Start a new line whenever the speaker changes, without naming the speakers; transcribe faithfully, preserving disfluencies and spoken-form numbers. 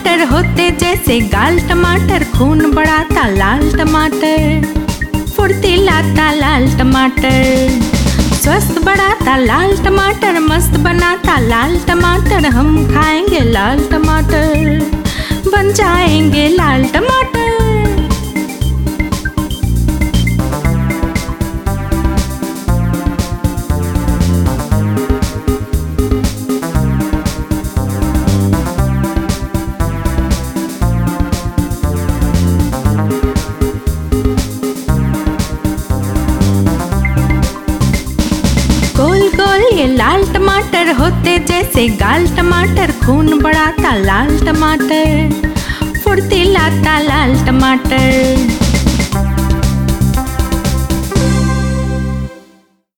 टमाटर होते जैसे गाल टमाटर, खून बढ़ाता लाल टमाटर, फुर्ती लाता लाल टमाटर, स्वस्थ बढ़ाता लाल टमाटर, मस्त बनाता लाल टमाटर। हम खाएंगे लाल टमाटर, बन जाएंगे लाल टमाटर। गोल गोल ये लाल टमाटर होते जैसे गाल टमाटर, खून बढ़ाता लाल टमाटर, फुर्ती लाता लाल टमाटर,